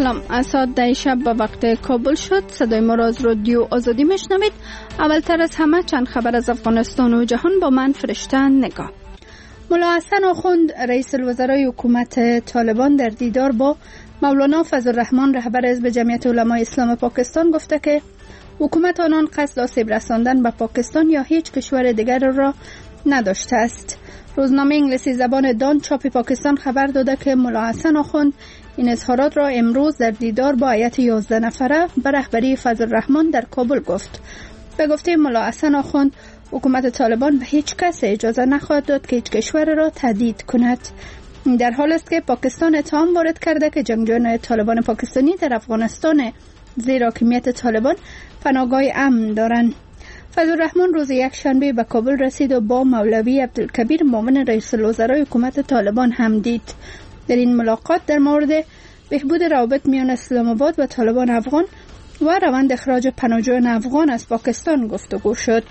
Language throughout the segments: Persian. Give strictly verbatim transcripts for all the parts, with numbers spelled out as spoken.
سلام، از ساعت ده شب به وقت کابل شد. صدای ما را از رادیو آزادی میشنوید. اولتر از همه چند خبر از افغانستان و جهان با من فرشته نگاه. ملا حسن آخوند رئیس الوزرای حکومت طالبان در دیدار با مولانا فضل الرحمن رهبر حزب جمعیت علمای اسلام پاکستان گفته که حکومت آنان قصد آسیب رساندن به پاکستان یا هیچ کشور دیگر را نداشته است. روزنامه انگلیسی زبان دان چاپ پاکستان خبر داده که ملا حسن آخوند این اظهارات را امروز در دیدار با هیئت یازده نفره به رهبری فضل الرحمن در کابل گفت. به گفته ملا حسن آخوند حکومت طالبان به هیچ کس اجازه نخواهد داد که هیچ کشور را تهدید کند. در حال است که پاکستان اتهام وارد کرده که جنگجویان طالبان پاکستانی در افغانستان زیر حاکمیت طالبان پناهگاه امن دارند. فضل الرحمن روز یک شنبه به کابل رسید و با مولوی عبدالکبیر معاون رئیس الوزرای حکومت طالبان هم دید. در این ملاقات در مورد بهبود روابط میان اسلام آباد و طالبان افغان و روند اخراج پناهجویان افغان از پاکستان گفتگو شد.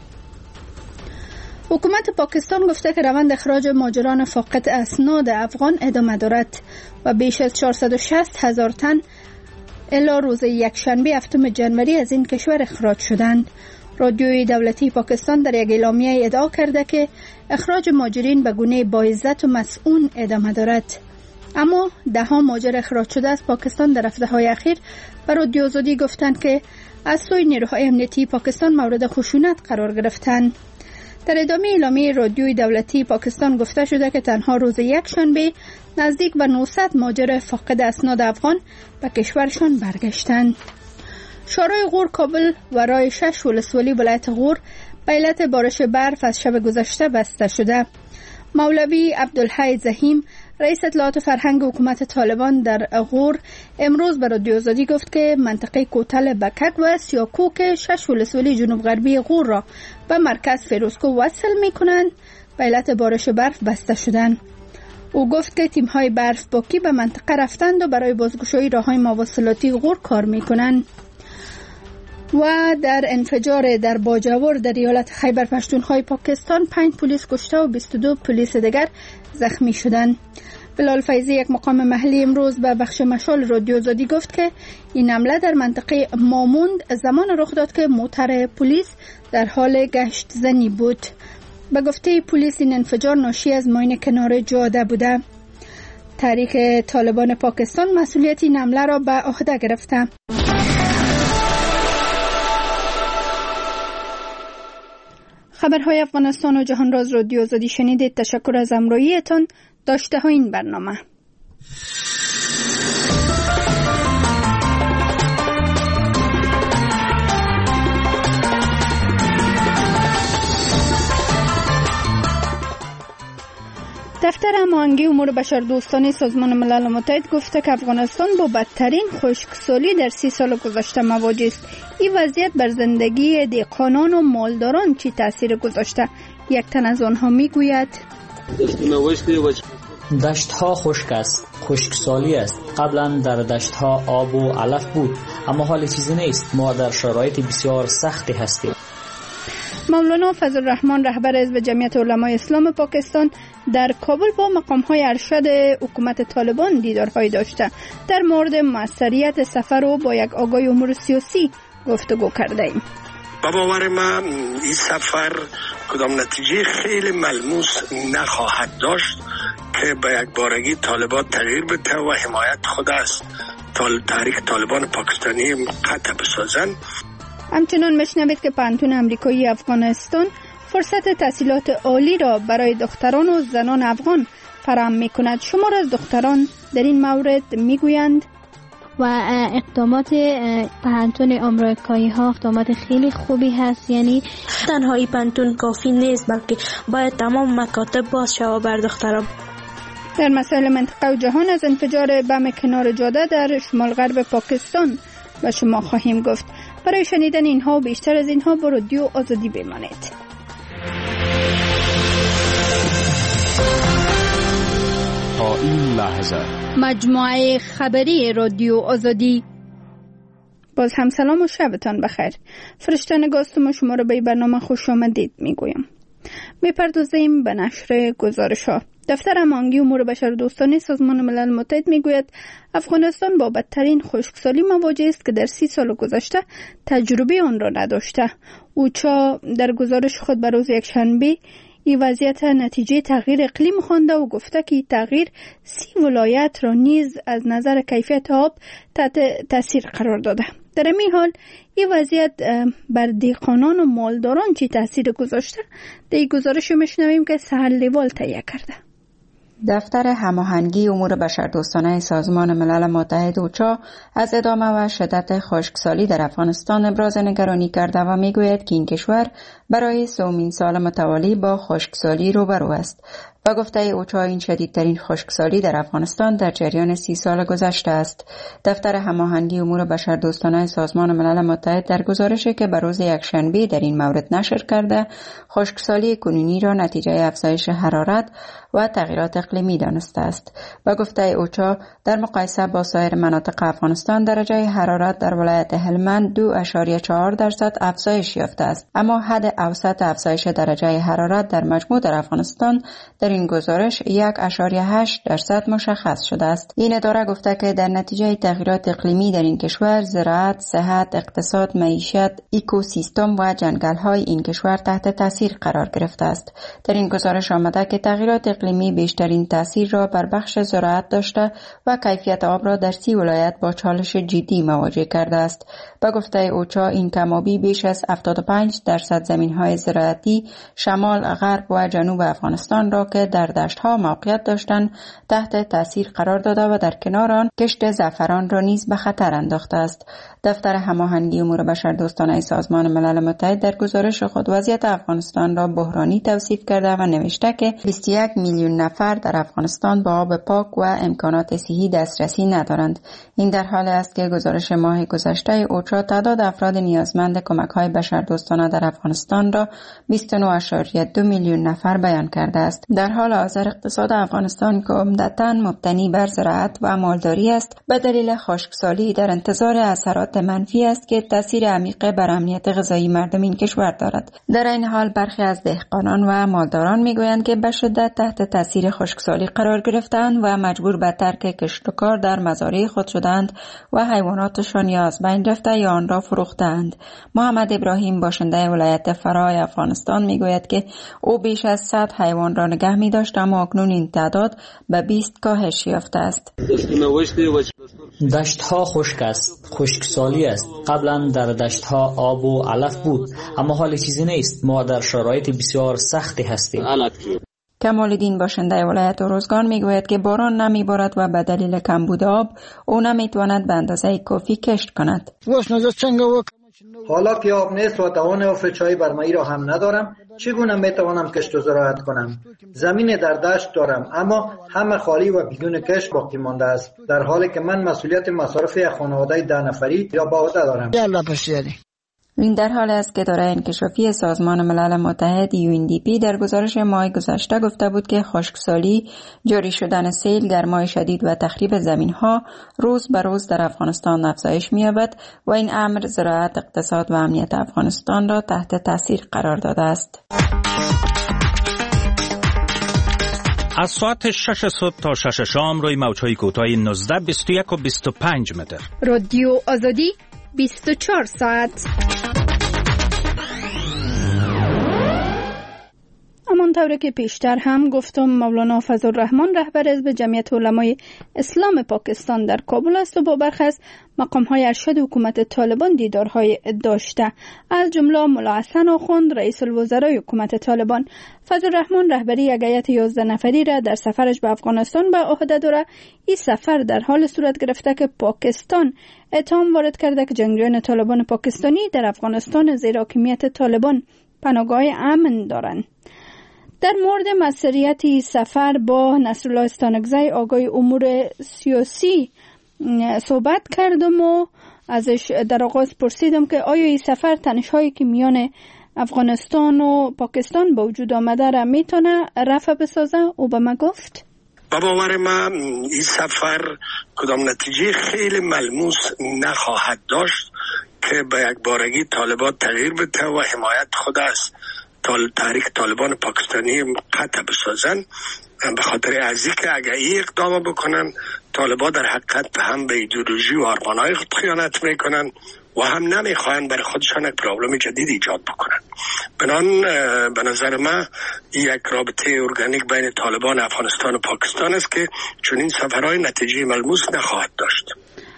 حکومت پاکستان گفته که روند اخراج مهاجران فاقد اسناد افغان ادامه دارد و بیش از چهارصد و شصت هزار تن الی روز یکشنبه هفتم جنوری از این کشور اخراج شدند. رادیوی دولتی پاکستان در یک اعلامیه ادعا کرده که اخراج مهاجرین به گونه باعزت و مسئول ادامه دارد. اما ده ها مهاجر اخراج شده از پاکستان در هفته‌های اخیر به رادیو آزادی گفتند که از سوی نیروهای امنیتی پاکستان مورد خشونت قرار گرفتند. در ادامه اعلامیه رادیوی دولتی پاکستان گفته شده که تنها روز یکشنبه نزدیک به نهصد مهاجر فاقد اسناد افغان به کشورشان برگشتند. شورای غور کابل و راه شش ولسوالی ولایت غور به علت بارش برف از شب گذشته بسته شده. مولوی عبدالحی زحیم رئیس اطلاعات فرهنگ حکومت طالبان در غور امروز به رادیو آزادی گفت که منطقه کوتل بکک و سیاکوک شش ولسوالی جنوب غربی غور را به مرکز فیروزکو وصل می کنند به علت بارش برف بسته شدند. او گفت که تیم‌های برف باکی به منطقه رفتند و برای بازگشایی راه‌های مواصلاتی غور کار می کنند. و در انفجار در باجوور در ایالت خیبر پختونخوا پاکستان پنج پلیس کشته و بیست و دو پلیس دیگر زخمی شدند. بلال فیضی یک مقام محلی امروز به بخش مشال رادیو آزادی گفت که این حمله در منطقه ماموند زمان رخ داد که موتر پلیس در حال گشت زنی بود. به گفته پلیس این انفجار ناشی از ماین کنار جاده بوده. تحریک طالبان پاکستان مسئولیت این حمله را به عهده گرفته. خبرهای افغانستان و جهان را از رادیو آزادی شنیدید. تشکر از همراهیتان. داشته ها این برنامه. دفتر هماهنگی امور بشردوستانه سازمان ملل متحد گفته که افغانستان با بدترین خشکسالی در سی سال گذشته مواجه است. این وضعیت بر زندگی دهقانان و مالداران چی تاثیر گذاشته؟ یک تن از آنها میگوید دشت ها خشک است، خشکسالی است. قبلا در دشت ها آب و علف بود، اما حال چیزی نیست. ما در شرایط بسیار سختی هستیم. مولانا فضل الرحمن رهبر حزب جمعیت علمای اسلام پاکستان در کابل با مقام‌های ارشد حکومت طالبان دیدارهای داشته. در مورد موثریت سفر و با یک آگاه امور سیاسی گفتگو کرده ایم. با باور من این سفر کدام نتیجه خیلی ملموس نخواهد داشت که به یک بارگی طالبان تغییر بده و حمایت خود از تاریخ طالبان پاکستانی قطع بسازند. همچنان مشنوید که پانتون امریکایی افغانستان فرصت تحصیلات عالی را برای دختران و زنان افغان فراهم می‌کند. شمار از دختران در این مورد میگویند و اقدامات پانتون امریکایی ها اقدامات خیلی خوبی هست. یعنی تنهایی پانتون کافی نیست، بلکه باید تمام مکاتب باز شود بر دختران. در مسائل منطقه و جهان از انفجار بم کنار جاده در شمال غرب پاکستان و شما خواهیم گفت. برای شنیدن اینها و بیشتر از اینها با رادیو آزادی بمانید. تا این لحظه مجموعه خبری رادیو آزادی. باز هم سلام و شبتان بخیر. فرشته نگاستم شما را به برنامه خوش آمدید میگویم. میپردازیم به نشر گزارش‌ها. دفتر هماهنگی امور بشردوستانه سازمان ملل متحد میگوید افغانستان با بدترین خشکسالی مواجه است که در سی سال گذشته تجربه آن را نداشته. اوچا در گزارش خود به روز یکشنبه این وضعیت نتیجه تغییر اقلیم خوانده و گفته که تغییر سی ولایت را نیز از نظر کیفیت آب تحت تاثیر قرار داده. در این حال این وضعیت بر دهقانان و مالداران چی تاثیر گذاشته؟ در این گزارش میشنویم که سهل لیوال تهیه کرده. دفتر هماهنگی امور بشردوستانه سازمان ملل متحد اوچا از ادامه و شدت خشکسالی در افغانستان ابراز نگرانی کرده و میگوید که این کشور برای سومین سال متوالی با خشکسالی روبرو است. و گفته اوچا این شدیدترین خشکسالی در افغانستان در جریان سی سال گذشته است. دفتر هماهنگی امور بشردوستانه سازمان ملل متحد در گزارشی که به روز یکشنبه در این مورد نشر کرده، خشکسالی کنونی را نتیجه افزایش حرارت و تغییرات اقلیمی دانسته است. و گفته اوچا در مقایسه با سایر مناطق افغانستان درجه حرارت در ولایت هلمند دو ممیز چهار درصد افزایش یافته است، اما حد اوسط افزایش درجه حرارت در مجموع در افغانستان در این گزارش یک ممیز هشت درصد مشخص شده است. این اداره گفته که در نتیجه تغییرات اقلیمی در این کشور زراعت، صحت، اقتصاد، معیشت، اکوسیستم و جنگل‌های این کشور تحت تاثیر قرار گرفته است. در این گزارش آمده که تغییرات اقلیمی بیشترین تاثیر را بر بخش زراعت داشته و کیفیت آب را در سی ولایت با چالش جدی مواجه کرده است. با گفته اوچا این کم‌آبی بیش از هفتاد و پنج درصد زمین‌های زراعتی شمال، غرب و جنوب افغانستان را که در دشت‌ها موقعیت داشتند تحت تاثیر قرار داده و در کنار آن کشت زعفران را نیز به خطر انداخته است. دفتر هماهنگی امور بشردوستانه سازمان ملل متحد در گزارش خود وضعیت افغانستان را بحرانی توصیف کرده و نوشته که بیست و یک میلیون نفر در افغانستان با آب پاک و امکانات صحی دسترسی ندارند. این در حالی است که گزارش ماه گذشته اوچا تعداد افراد نیازمند کمک‌های بشردوستانه در افغانستان را بیست و نه ممیز دو میلیون نفر بیان کرده است. در حال حاضر اقتصاد افغانستان که عمدتاً مبتنی بر زراعت و مالداری است، به دلیل خشکسالی در انتظار اثرات منفی است که تاثیر عمیق بر امنیت غذایی مردم این کشور دارد. در این حال برخی از دهقانان و مالداران میگویند که به شدت تحت تاثیر خشکسالی قرار گرفتند و مجبور به ترک کشت و کار در مزارع خود شدند و حیواناتشان یا از بین رفته یا آن را فروختند. محمد ابراهیم باشنده ولایت فرای افغانستان میگوید که او بیش از صد حیوان را نگه می داشت، اما اکنون این تعداد به بیست کاهش یافته است. دشت‌ها خشک است، خشکسالی است. قبلا در دشت‌ها آب و علف بود، اما حال چیزی نیست. ما در شرایط بسیار سختی هستیم. کمال‌الدین باشنده ولایت روزگان میگوید که باران نمیبارد و به دلیل کمبود آب او نمیتواند به اندازه کافی کشت کند. حالا که آب نیست و توان افرچایی برمایی را هم ندارم، چگونه میتوانم کشت و زراعت کنم؟ زمین در دشت دارم، اما همه خالی و بدون کشت باقی مانده است، در حالی که من مسئولیت مصارف یک خانواده ده نفری را به عهده دارم. این در حال است که اداره انکشافی سازمان ملل متحد یو ان دی پی در گزارش ماه گذشته گفته بود که خشکسالی، جاری شدن سیل، گرمای شدید و تخریب زمین‌ها روز به روز در افغانستان افزایش می‌یابد و این امر زراعت، اقتصاد و امنیت افغانستان را تحت تاثیر قرار داده است. از ساعت شش صبح تا شش شام روی موج‌های کوتاه نوزده، بیست و یک و بیست و پنج متر. رادیو آزادی بیست و چهار ساعت. همانطور که پیشتر هم گفتم، مولانا فضلالرحمن رهبر حزب جمعیت علمای اسلام پاکستان در کابل است و با برخی از مقام‌های ارشد حکومت طالبان دیدارهای داشته، از جمله ملا حسن آخوند رئیس الوزرای حکومت طالبان. فضلالرحمن رهبری یک هیئت یازده نفری را در سفرش به افغانستان به عهده داره. این سفر در حال صورت گرفته که پاکستان اتهام وارد کرده که جنگجویان طالبان پاکستانی در افغانستان زیر حاکمیت طالبان پناهگاه امن دارند. در مورد مسئولیت سفر با نصرالله استانکزی آقای امور سیاسی صحبت کردم و ازش در آغاز پرسیدم که آیا این سفر تنش‌هایی که میان افغانستان و پاکستان به وجود آمده را میتونه رفع بسازه؟ او به من گفت با باور من این سفر کدام نتیجه خیلی ملموس نخواهد داشت که به یک بارگی طالبان تغییر بده و حمایت خود است تحریک طالبان پاکستانی قطع بسازن. به خاطر ازی که اگر این اقدام بکنن طالبان در حقیقت هم به ایدئولوژی و آرمانهای خود خیانت میکنن و هم نمیخواهند برای خودشان یک پرابلم جدید ایجاد بکنن. بنان به نظر من یک رابطه ارگانیک بین طالبان افغانستان و پاکستان است که چون این سفرهای نتیجه ملموس نخواهد داشت.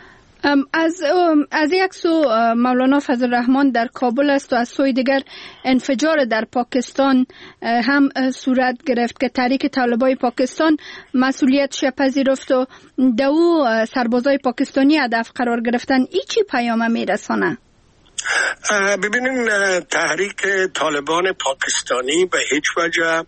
از از یک سو مولانا فضل الرحمن در کابل است و از سوی دیگر انفجار در پاکستان هم صورت گرفت که تحریک طالبای پاکستان مسئولیتش پذیرفت و دو سربازای پاکستانی هدف قرار گرفتن. ای چی پیام میرسانه؟ ببینین تحریک طالبان پاکستانی به هیچ وجه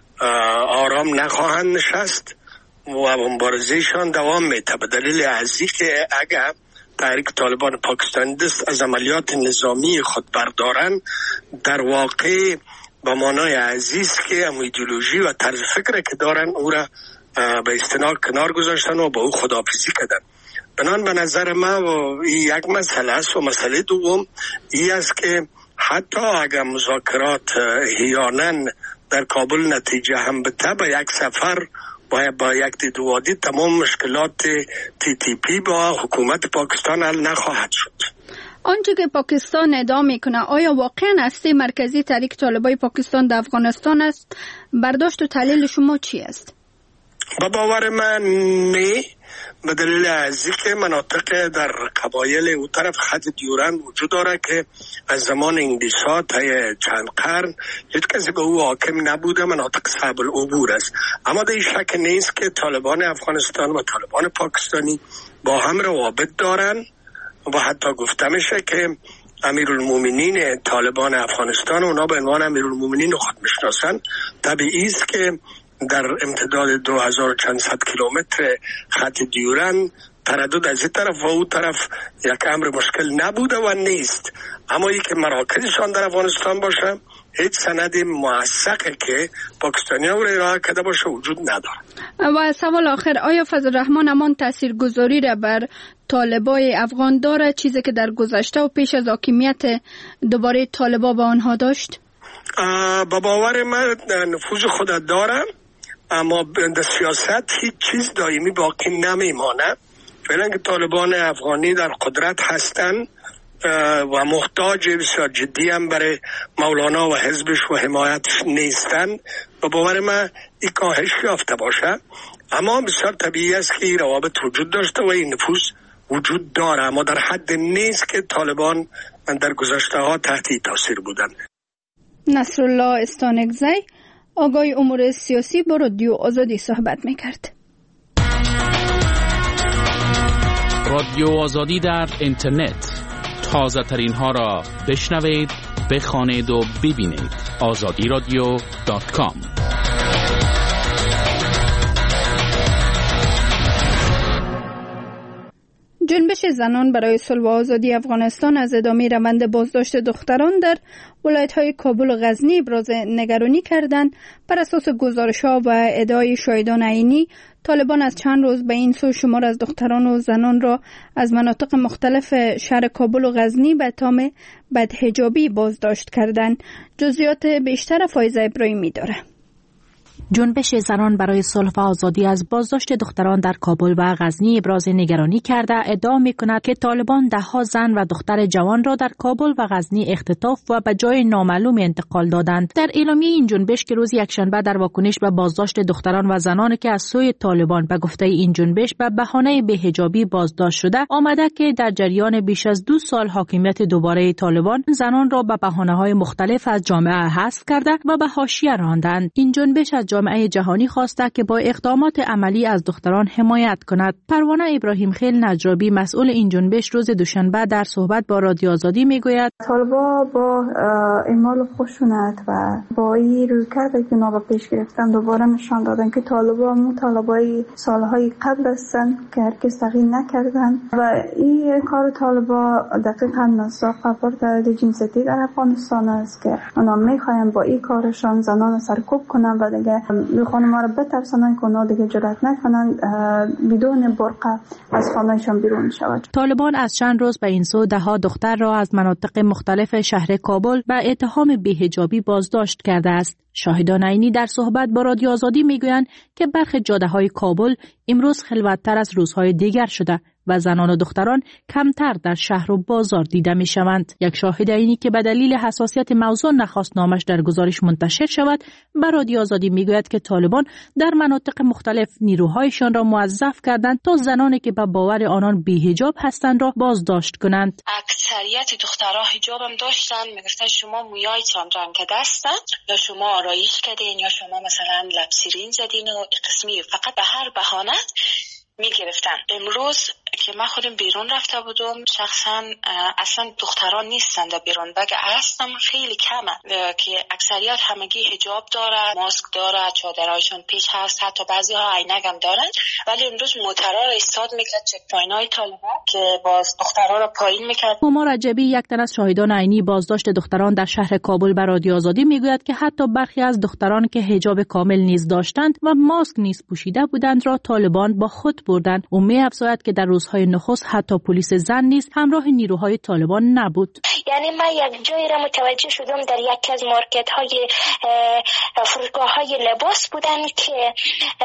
آرام نخواهند نشست و مبارزهشان دوام میته، به دلیل ازی که اگر تحریک طالبان پاکستانی دست از عملیات نظامی خود بردارن در واقع با معنای عزیز که هم ایدئولوژی و طرز فکر که دارن او را به اصطلاح کنار گذاشتن و با او خداحافظی کردن. بنان به نظر من یک مسئله است و مسئله دوم این است که حتی اگر مذاکرات احیانا در کابل نتیجه هم بده به یک سفر باید با یک دیدوادی تمام مشکلات تی تی پی با حکومت پاکستان حل نخواهد شد. آنچه که پاکستان ادعا میکنه آیا واقعا هسته مرکزی تحریک طالبای پاکستان در افغانستان است؟ برداشت و تحلیل شما چی است؟ با باور من نه، به دلیل ازی که مناطق در قبایل او طرف خط دیورند وجود داره که از زمان انگلیس‌ها تا چند قرن هیچ کسی به او حاکم نبوده، مناطق صعب العبور است. اما در شک نیست که طالبان افغانستان و طالبان پاکستانی با هم روابط دارن و حتی گفته میشه که امیرالمومنین طالبان افغانستان اونا به عنوان امیرالمومنین خود میشناسن. طبیعی است که در امتداد دو هزار و چند صد کیلومتر خط دیورند تردد از این طرف و اون طرف یک امر مشکل نبوده و نیست. اما ای که مراکزشان در افغانستان باشه هیچ سند موثقی که پاکستانی ها رو ارائه کرده باشه وجود نداره. و سوال آخر، آیا فضل الرحمن همان تاثیرگذاری را بر طالبای افغان داره چیزی که در گذشته و پیش از حاکمیت دوباره طالبا با آنها داشت؟ با باور من نفوذ خود داره، اما در سیاست هیچ چیز دائمی باقی نمیمانه. فعلا که طالبان افغانی در قدرت هستند و محتاج بسیار جدی هم برای مولانا و حزبش و حمایتش نیستن، و باور من این کاهش یافته باشه. اما بسیار طبیعی است که این روابط وجود داشته و این نفوذ وجود داره، اما در حد نیست که طالبان در گذشته ها تحت تاثیر بودن. نصرالله استانکزی آگاهی امور سیاسی با رادیو آزادی صحبت میکرد. رادیو آزادی در اینترنت، تازه ترین ها را بشنوید، بخوانید و ببینید. آزادی رادیو دات کام. جنبش زنان برای صلح و آزادی افغانستان از ادامه روند بازداشت دختران در ولایت‌های کابل و غزنی ابراز نگرانی کردند. بر اساس گزارش‌ها و ادعای شاهدان عینی، طالبان از چند روز به این سو شمار از دختران و زنان را از مناطق مختلف شهر کابل و غزنی به اتهام بدحجابی بازداشت کردند. جزئیات بیشتر فایزه ابراهیمی داره. جنبش زنان برای صلح و آزادی از بازداشت دختران در کابل و غزنی ابراز نگرانی کرده ادعا می‌کند که طالبان ده‌ها زن و دختر جوان را در کابل و غزنی اختطاف و به جای نامعلوم انتقال دادند. در اعلامیه این جنبش که روز یکشنبه در واکنش به بازداشت دختران و زنانی که از سوی طالبان به گفته این جنبش به بهانه بی‌حجابی بازداشت شده آمده که در جریان بیش از دو سال حاکمیت دوباره طالبان زنان را به بهانه‌های مختلف از جامعه حذف کرده و به حاشیه راندند. این جنبش از جامعه جهانی خواسته که با اقدامات عملی از دختران حمایت کند. پروانه ابراهیم خیل نجرابی مسئول این جنبش روز دوشنبه در صحبت با رادیو آزادی میگوید طالبا با اعمال خشونت و با این رویکرد که اونا پیش گرفتن دوباره نشان دادن که طالبا مطالبای سالهای قبل هستن که هرگز تغییر نکردن و این کار طالبا دقیقاً مصداق پاپورت جنسیتی در افغانستان است که اونا میخواین با این کارشان زنان سرکوب کنن و دیگه خانم‌ها را بترسانند که اونا دیگه جرأت نکنند بدون برقع از خانه‌شان بیرون شود. طالبان از چند روز به این سو ده ها دختر را از مناطق مختلف شهر کابل به اتهام بی‌حجابی بازداشت کرده است. شاهدان عینی در صحبت با رادیو آزادی میگویند که برخی جاده‌های کابل امروز خلوت‌تر از روزهای دیگر شده و زنان و دختران کمتر در شهر و بازار دیده می شوند. یک شاهد عینی که به دلیل حساسیت موضوع نخواست نامش در گزارش منتشر شود، به رادیو آزادی می گوید که طالبان در مناطق مختلف نیروهایشان را موظف کردند تا زنانی که به باور آنان بی‌حجاب هستند را بازداشت کنند. اکثریت دخترها حجاب هم داشتن، میگفتن شما مویایتان رنگیده است یا شما آرایش کردین یا شما مثلا لبسیرین زدین و قسمی، فقط به هر بهانه می گرفتن. امروز که من خودم بیرون رفته بودم شخصا اصلا دختران نیستند بیرون، بگه هستم خیلی کمه که اکثریت همگی حجاب داره، ماسک داره، چادرهایشون پیش هست، حتی بعضی ها عینک هم دارن. ولی امروز موترها را استاد میکرد چک پوینت های طالبان که باز دخترها را پایین میکرد. هما رجبی یک تن از شاهدان عینی بازداشت دختران در شهر کابل به رادیو آزادی میگوید که حتی برخی از دختران که حجاب کامل نیز داشتند و ماسک نیز پوشیده بودند را طالبان با خود بردند. او می‌افزاید که در روزهای نخست حتی پلیس زن نیز همراه نیروهای طالبان نبود. یعنی من یک جایی را متوجه شدم در یکی از مارکت های فروشگاه های لباس بودن که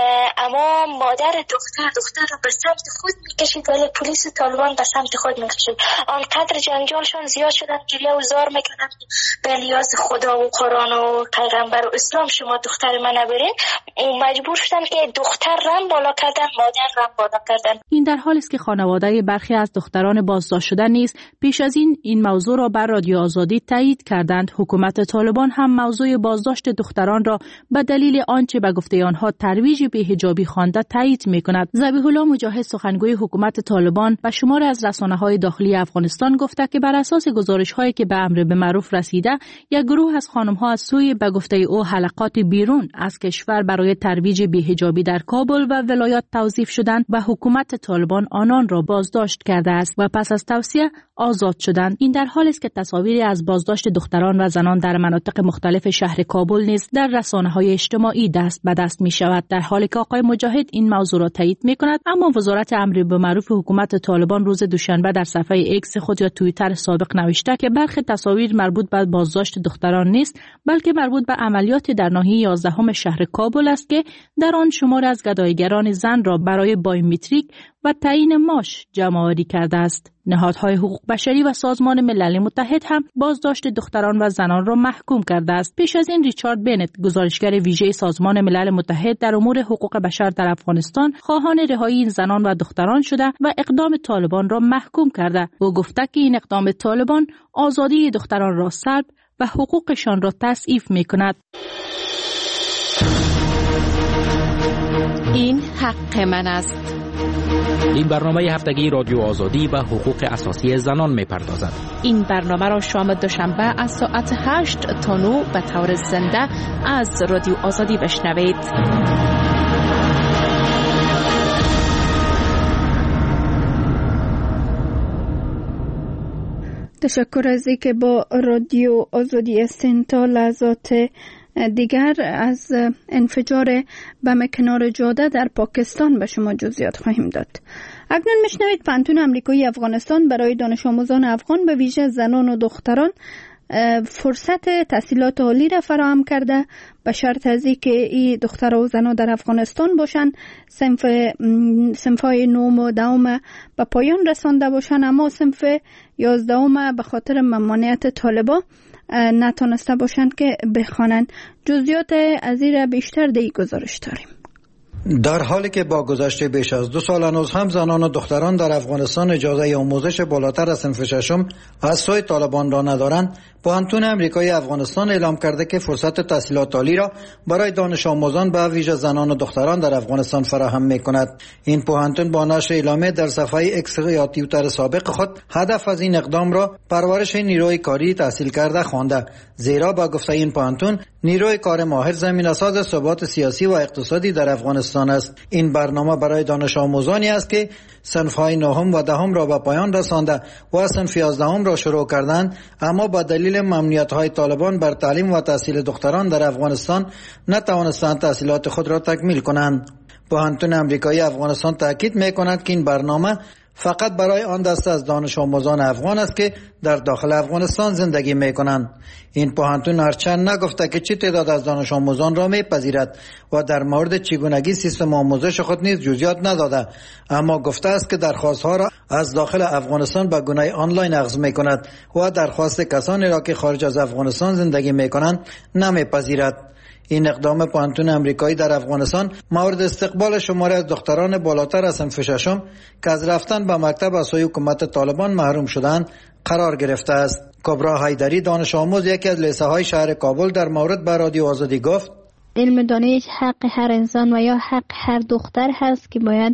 اما مادر دختر دختر را به سمت خود میکشید ولی پلیس طالبان به سمت خود میکشید. آنقدر جنجالشان زیاد شدن گریه و زار میکردن به لیاز خدا و قرآن و پیغمبر و اسلام شما دختر من نبرین. مجبور شدن که دختر رم بالا کردن، مادر رم بالا کردن. این در حالی است که خانواده برخی از دختران بازداشت شده نیز پیش از این این موضوع را بر رادیو آزادی تایید کردند. حکومت طالبان هم موضوع بازداشت دختران را به دلیل آنچه به گفته آنها ترویج بی‌حجابی خوانده تایید می‌کند. ذبیح الله مجاهد سخنگوی حکومت طالبان به شمار از رسانه‌های داخلی افغانستان گفته که بر اساس گزارش‌هایی که به امر به معروف رسیده، یک گروه از خانم‌ها از سوی به گفته او حلقات بیرون از کشور برای ترویج بی‌حجابی در کابل و ولایات توظیف شدند و حکومت طالبان آنان را بازداشت کرده است و پس از توصیه آزاد شدند. این در حالی است که تصاویری از بازداشت دختران و زنان در مناطق مختلف شهر کابل نیز در رسانه‌های اجتماعی دست به دست می شود. در حالی که آقای مجاهد این موضوع را تایید می کند، اما وزارت امر به معروف حکومت طالبان روز دوشنبه در صفحه ایکس خود یا توییتر سابق نوشته که برخی تصاویر مربوط به بازداشت دختران نیست، بلکه مربوط به عملیات در ناحیه یازدهم شهر کابل است که در آن شمار از گدایگران زن را برای بایومتریک و تعیین معاش جمع‌آوری کرده است. نهادهای حقوق بشری و سازمان ملل متحد هم بازداشت دختران و زنان را محکوم کرده است. پیش از این ریچارد بنت، گزارشگر ویژه سازمان ملل متحد در امور حقوق بشر در افغانستان، خواهان رهایی این زنان و دختران شده و اقدام طالبان را محکوم کرده. او گفته که این اقدام طالبان آزادی دختران را سلب و حقوقشان را تضعیف می‌کند. این حق من است. این برنامه هفتگی رادیو آزادی و حقوق اساسی زنان می‌پردازد. این برنامه را شام دوشنبه از ساعت هشت تا نه به طور زنده از رادیو آزادی بشنوید. تشکر از اینکه با رادیو آزادی هستین. تا لحظات دیگر از انفجار بم کنار جاده در پاکستان به شما جزئیات خواهیم داد. اکنون میشنوید پانتون آمریکایی افغانستان برای دانش آموزان افغان به ویژه زنان و دختران فرصت تحصیلات عالی را فراهم کرده، به شرط از اینکه این دختر و زنان در افغانستان باشند، صنف صنفای نهم و دهم به پایان رسانده باشند، اما صنف یازدهم به خاطر ممانعت طالبان نتونسته باشند که بخوانند. جزئیات از این را بیشتر در این گزارش داریم. در حالی که با گذشته بیش از دو سال هنوز هم زنان و دختران در افغانستان اجازه آموزش بالاتر از صنف ششم از سوی طالبان را ندارند، پوهنتون امریکایی افغانستان اعلام کرده که فرصت تحصیلات عالی را برای دانش آموزان به ویژه زنان و دختران در افغانستان فراهم می‌کند. این پوهنتون با نشر اعلامیه در صفحه ایکس یا توییتر سابق خود هدف از این اقدام را پرورش نیروی کاری تحصیل کرده خوانده، زیرا با گفته این پوهنتون نیروی کار ماهر زمینه‌ساز ثبات سیاسی و اقتصادی در افغانستان افغانستان است. این برنامه برای دانش آموزانی است که صنف‌های نهم و دهم را به پایان رسانده و صنف یازدهم را شروع کردند، اما با دلیل ممنوعیت‌های طالبان بر تعلیم و تحصیل دختران در افغانستان نتوانستند تحصیلات خود را تکمیل کنند. پوهنتون امریکایی افغانستان تاکید می‌کند که این برنامه فقط برای آن دسته از دانش آموزان افغان است که در داخل افغانستان زندگی می‌کنند. این پوهنتون هرچند نگفته که چه تعداد از دانش آموزان را می‌پذیرد و در مورد چگونگی سیستم آموزش خود نیز جزئیات نداده، اما گفته است که درخواست‌ها را از داخل افغانستان به گونه آنلاین اخذ می‌کند و درخواست کسانی را که خارج از افغانستان زندگی می‌کنند نمی‌پذیرد. این اقدام پوهنتون امریکایی در افغانستان مورد استقبال شماری از دختران بالاتر از صنف ششم که از رفتن به مکتب از سوی حکومت طالبان محروم شدند قرار گرفته است. کبرا حیدری دانش آموز یکی از لیسه های شهر کابل در مورد به رادیو آزادی گفت: علم دانش حق هر انسان و یا حق هر دختر هست که باید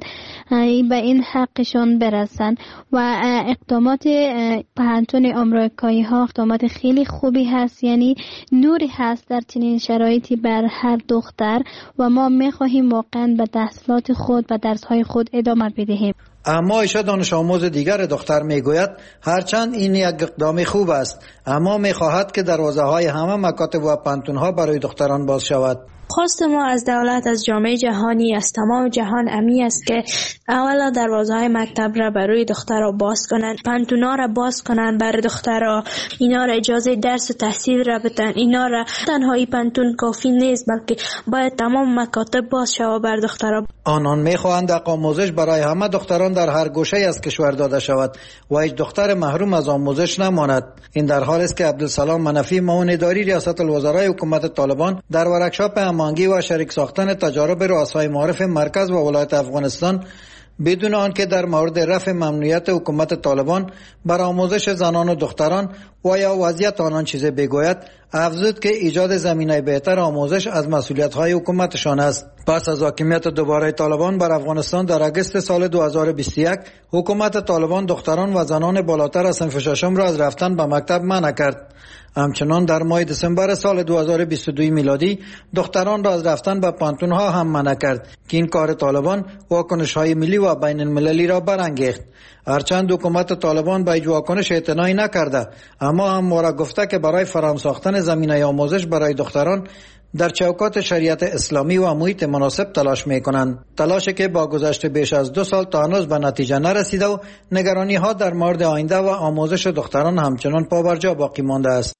به این حقشان برسن و اقدامات پوهنتون آمریکایی ها اقدامات خیلی خوبی هست، یعنی نوری هست در چنین شرایطی بر هر دختر و ما میخواهیم واقعا به تحصیلات خود و درس های خود ادامه بدهیم. اما ایشا دانش آموز دیگر دختر میگوید هرچند این یک اقدام خوب است، اما میخواهد که دروازه های همه مکاتب و پوهنتون ها برای دختران باز شود. خواست ما از دولت، از جامعه جهانی، از تمام جهان امی است که اولا دروازه های مکتب را برای دخترها باز کنند، پانتونا را باز کنند برای دخترها، اینا را اجازه درس و تحصیل را بدن. اینا را تنهایی پانتون کافی نیست، بلکه باید تمام مکاتب باز شود بر دخترها. آنان میخواهند حق آموزش برای همه دختران در هر گوشه از کشور داده شود و هیچ دختر محروم از آموزش نماند. این در حالی است که عبدالسلام منفی معاون اداری ریاست الوزرای حکومت طالبان در ورکشاپ هماهنگی و شریک ساختن تجارب رؤسای معارف مرکز و ولایت افغانستان بدون آنکه در مورد رفع ممنوعیت حکومت طالبان بر آموزش زنان و دختران و یا وضعیت آنان چیزی بگوید، افزود که ایجاد زمینه بهتر آموزش از مسئولیت‌های حکومتشان است. پس از حاکمیت دوباره طالبان بر افغانستان در اگست سال دو هزار و بیست و یک، حکومت طالبان دختران و زنان بالاتر از صنف ششم را از رفتن به مکتب منع کرد. همچنان در ماه دسامبر سال دو هزار و بیست و دو میلادی دختران را از رفتن به پانتون‌ها هم منع کرد که این کار طالبان واکنش‌های ملی و بین المللی را برانگیخت. هرچند حکومت طالبان به هیچ واکنش اعتنایی نکرده، اما همواره گفته که برای فراهم ساختن زمینه آموزش برای دختران در چوکات شریعت اسلامی و محیط مناسب تلاش می‌کنند. تلاشی که با گذشت بیش از دو سال تا هنوز به نتیجه نرسیده و نگرانی‌ها در مورد آینده و آموزش دختران همچنان پابرجا باقی مانده است.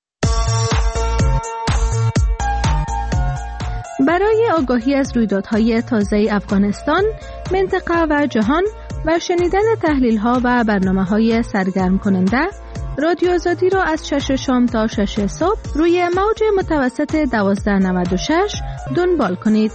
برای آگاهی از رویدادهای تازه افغانستان، منطقه و جهان و شنیدن تحلیل‌ها و برنامه‌های سرگرم کننده، رادیو آزادی را از شش شام تا شش صبح روی موج متوسط دوازده نود و شش دنبال کنید.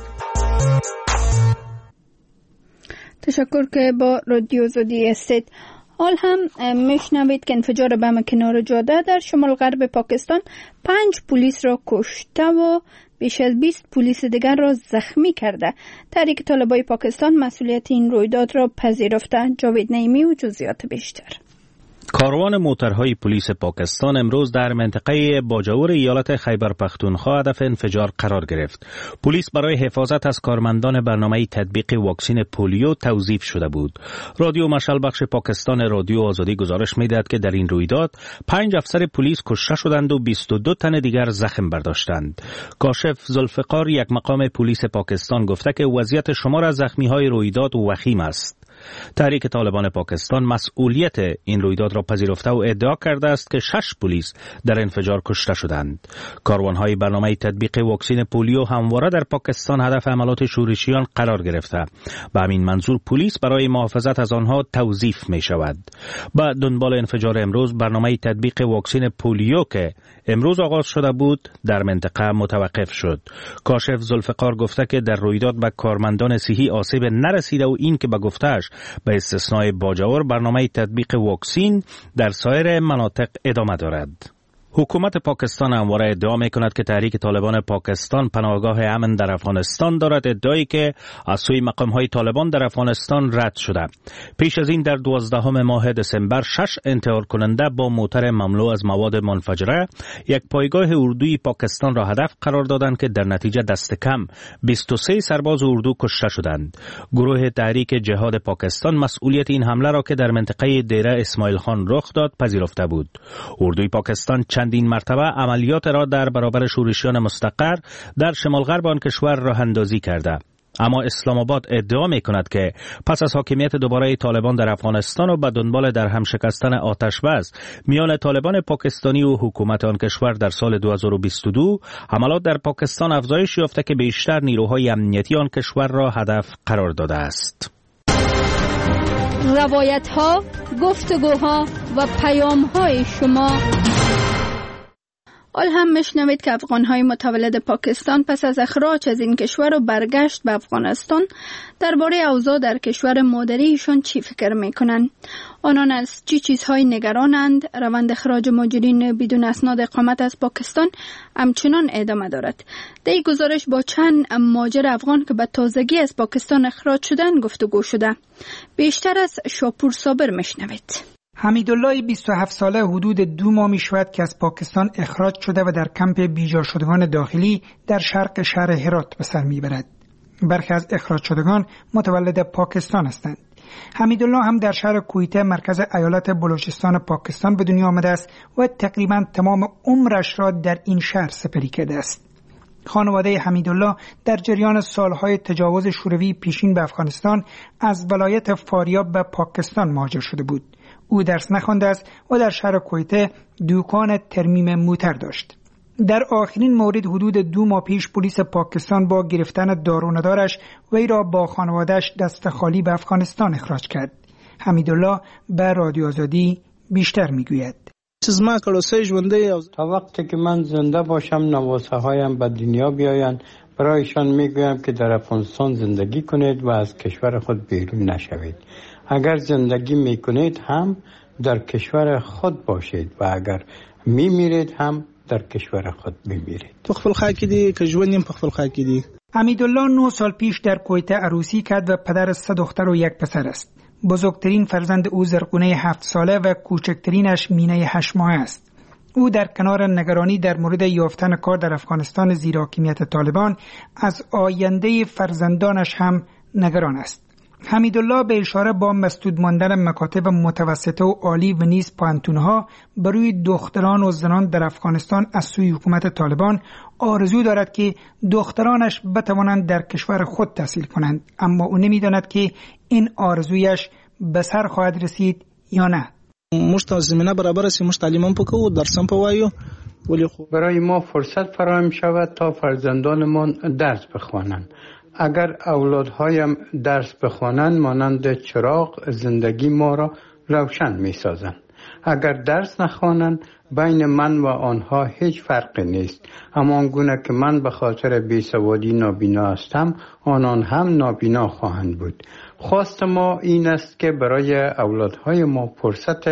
تشکر که با رادیو آزادی هستید. حال هم میشنوید که انفجار بم کنار جاده در شمال غرب پاکستان پنج پلیس را کشته و بیش از بیست پلیس دیگر را زخمی کرده. تحریک طالبای پاکستان مسئولیت این رویداد را پذیرفته. جاوید نعیمی و جزئیات بیشتر. کاروان موترهای پلیس پاکستان امروز در منطقه باجاور ایالت خیبر پختونخوا هدف انفجار قرار گرفت. پلیس برای حفاظت از کارمندان برنامه تطبیق واکسن پولیو توظیف شده بود. رادیو مشعل بخش پاکستان رادیو آزادی گزارش می‌دهد که در این رویداد پنج افسر پلیس کشته شدند و بیست و دو تن دیگر زخم برداشتند. کاشف ذوالفقار یک مقام پلیس پاکستان گفته که وضعیت شمار از زخمی‌های رویداد وخیم است. تحریک طالبان پاکستان مسئولیت این رویداد را پذیرفته و ادعا کرده است که شش پلیس در انفجار کشته شدند. کاروانهای برنامه تطبیق واکسن پولیو همواره در پاکستان هدف حملات شورشیان قرار گرفته. به همین منظور پلیس برای محافظت از آنها توظیف می شود. با دنبال انفجار امروز برنامه تطبیق واکسن پولیو که امروز آغاز شده بود در منطقه متوقف شد. کاشف ذوالفقار گفته که در رویداد به کارمندان صحی آسیب نرسیده و این که به گفتهش به استثنای باجاور برنامه تطبیق واکسن در سایر مناطق ادامه دارد. حکومت پاکستان همواره ادعا می کند که تحریک طالبان پاکستان پناهگاه امن در افغانستان دارد، ادعایی که از سوی مقام های طالبان در افغانستان رد شده. پیش از این در دوازدهم ماه دسامبر شش انتحار کننده با موتر مملو از مواد منفجره یک پایگاه اردوی پاکستان را هدف قرار دادند که در نتیجه دست کم بیست و سه سرباز اردو کشته شدند. گروه تحریک جهاد پاکستان مسئولیت این حمله را که در منطقه دیره اسماعیل خان رخ داد پذیرفته بود. اردوی پاکستان چندین مرتبه عملیات را در برابر شورشیان مستقر در شمال غرب آن کشور راه اندازی کرده. اما اسلام آباد ادعا می کند که پس از حاکمیت دوباره طالبان در افغانستان و به دنبال در هم شکستن آتش بس میان طالبان پاکستانی و حکومت آن کشور در سال دو هزار و بیست و دو حملات در پاکستان افزایش یافته که بیشتر نیروهای امنیتی آن کشور را هدف قرار داده است. روایت ها، گفتگوها و پیام های شما. حال هم میشنوید که افغان‌های متولد پاکستان پس از اخراج از این کشور و برگشت به افغانستان درباره اوضاع در کشور مادریشان چی فکر میکنند. آنان از چی چیزهای نگرانند. روند اخراج مهاجرین بدون اسناد اقامت از پاکستان همچنان ادامه دارد. در این گزارش با چند مهاجر افغان که به تازگی از پاکستان اخراج شدند گفتگو شده. بیشتر از شاپور صابر میشنوید. حمیدالله بیست و هفت ساله حدود دو ماه می شود که از پاکستان اخراج شده و در کمپ بیجا شدگان داخلی در شرق شهر هرات به سر می برد. برخی از اخراج شدگان متولد پاکستان هستند. حمیدالله هم در شهر کویته مرکز ایالت بلوچستان پاکستان به دنیا آمده است و تقریبا تمام عمرش را در این شهر سپری کرده است. خانواده حمیدالله در جریان سالهای تجاوز شوروی پیشین به افغانستان از ولایت فاریاب به پاکستان مهاجر شده بود. او درس نخوانده است و در شهر کویته دکان ترمیم موتر داشت. در آخرین مورد حدود دو ماه پیش پلیس پاکستان با گرفتن دار و ندارش وی را با خانواده‌اش دست خالی به افغانستان اخراج کرد. حمیدالله به رادیو آزادی بیشتر میگوید. تا وقتی که من زنده باشم نواسه هایم به دنیا بیایند برایشان میگویم که در افغانستان زندگی کنید و از کشور خود بیرون نشوید. اگر زندگی میکنید هم در کشور خود باشید و اگر میمیرید هم در کشور خود میمیرید. پخفل خاکی دی که جوانیم پخفل خاکی دی. حمیدالله نه سال پیش در کویته عروسی کرد و پدر سه دختر و یک پسر است. بزرگترین فرزند او زرقونه هفت ساله و کوچکترینش مینه هشت ماه است. او در کنار نگرانی در مورد یافتن کار در افغانستان زیر حاکمیت طالبان از آینده فرزندانش هم نگران است. حمیدالله به اشاره با مسدود ماندن مکاتب متوسطه و عالی و نیز پانتونها بروی دختران و زنان در افغانستان از سوی حکومت طالبان آرزو دارد که دخترانش بتوانند در کشور خود تحصیل کنند، اما او نمی‌داند که این آرزویش به سر خواهد رسید یا نه. مشت زمینه برابر است، مشت تعلیمم پکو درسم پوایو ولی خب برای ما فرصت فراهم شود تا فرزندانمان درس بخوانند. اگر اولادهایم درس بخوانند مانند چراغ زندگی ما را روشن می سازند. اگر درس نخوانند بین من و آنها هیچ فرقی نیست. اما آنگونه که من به خاطر بیسوادی نابینا هستم آنان هم نابینا خواهند بود. خواست ما این است که برای اولادهای ما فرصت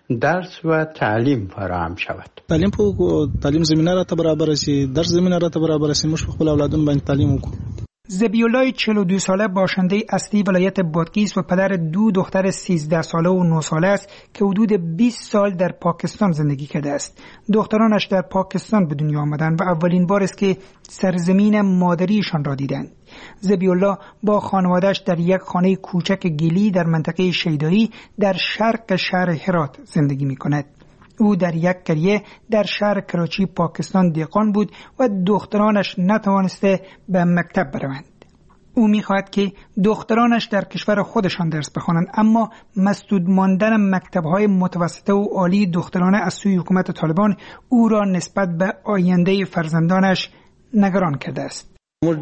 درس و تعلیم فراهم شود. تعلیم پو تعلیم زمینه را برابر است، درس زمینه را برابر است. مش خپل اولادون باندې تعلیم وکړو. ذبیحالله چهل و دو ساله باشنده اصلی ولایت بادغیس و پدر دو دختر سیزده ساله و نه ساله است که حدود بیست سال در پاکستان زندگی کرده است. دخترانش در پاکستان به دنیا آمدند و اولین بار است که سرزمین مادریشان را دیدند. ذبیحالله با خانواده‌اش در یک خانه کوچک گلی در منطقه شیدایی در شرق شهر هرات زندگی می‌کند. او در یک قریه در شهر کراچی پاکستان دهقان بود و دخترانش نتوانسته به مکتب بروند. او می‌خواهد که دخترانش در کشور خودشان درس بخوانند، اما مسدود ماندن مکتب‌های متوسطه و عالی دخترانه از سوی حکومت طالبان او را نسبت به آینده فرزندانش نگران کرده است.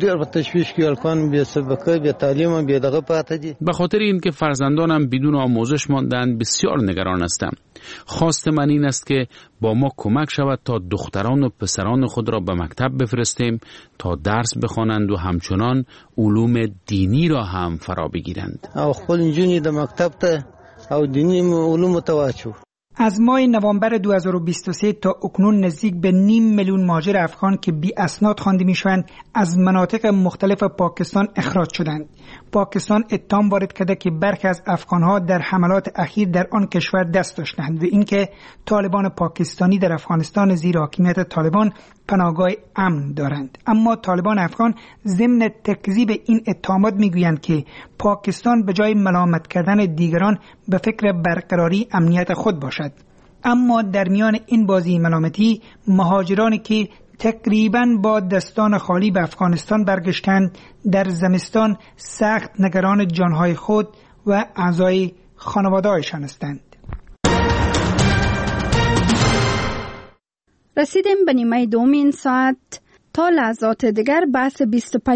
به خاطر اینکه فرزندانم بدون آموزش ماندند بسیار نگران هستم. خواست من این است که با ما کمک شود تا دختران و پسران خود را به مکتب بفرستیم تا درس بخوانند و همچنان علوم دینی را هم فرا بگیرند. او خپل نجونې د مکتب ته او دینی علوم ته واچو. از ماه نوامبر دو هزار و بیست و سه تا اکنون نزدیک به نیم میلیون مهاجر افغان که بی اسناد خوانده میشوند از مناطق مختلف پاکستان اخراج شدند. پاکستان اتهام وارد کرده که برخی از افغانها در حملات اخیر در آن کشور دست داشتند و اینکه طالبان پاکستانی در افغانستان زیر حاکمیت طالبان پناهگاه امن دارند. اما طالبان افغان ضمن تکذیب این اتهامات میگویند که پاکستان به جای ملامت کردن دیگران به فکر برقراری امنیت خود باشد. اما در میان این بازی ملامتی، مهاجرانی که تقریباً با دستان خالی به افغانستان برگشتند در زمستان سخت نگران جانهای خود و اعضای خانواده‌هایشان هستند. رسیدیم به نیمه دوم این ساعت. تا لحظات دیگر بحث بیست و